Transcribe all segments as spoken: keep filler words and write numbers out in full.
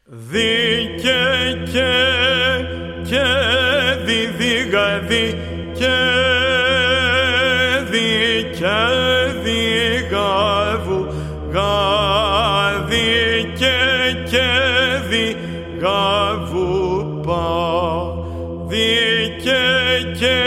Δι και και και δι δι γα δι και δι και δι γα βου γα δι και και δι γα βου πα δι και και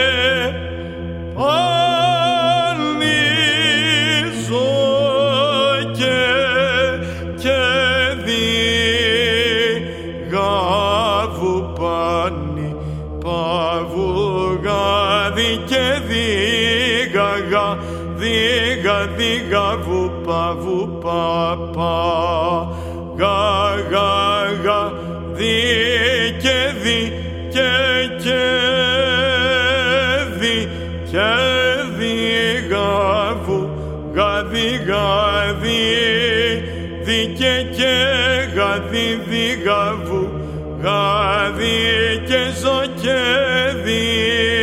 Δίγα βου πα βου πα πα γα γα γα δι και δι και και δι και δι γα βου γα δι γα δι δι και και γα δι δι γα βου γα δι και ζω και δι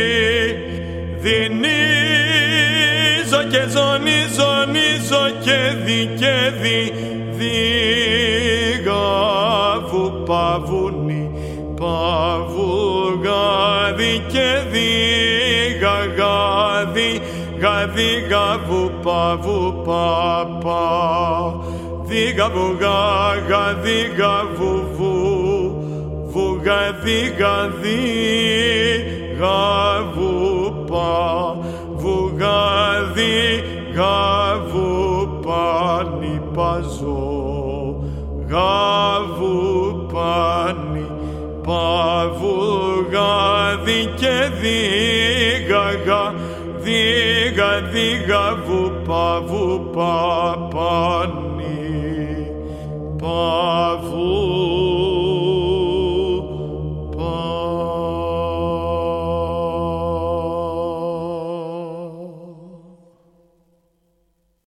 δι και ζωνί, ζωνί, ζω και δι και δι δι γα βου πα βουνι πα βου γα δι και δι γα γα δι γα δι γα βου πα βου πα πα δι γα βου γα γα δι γα βου βου βου γα δι γα δι γα βου πα βου γα δι γα βου πάνι παζό γα βου πάνι πα βου γα δι και δι γα γα δι γα δι γα βου πα βου πα πάνι πα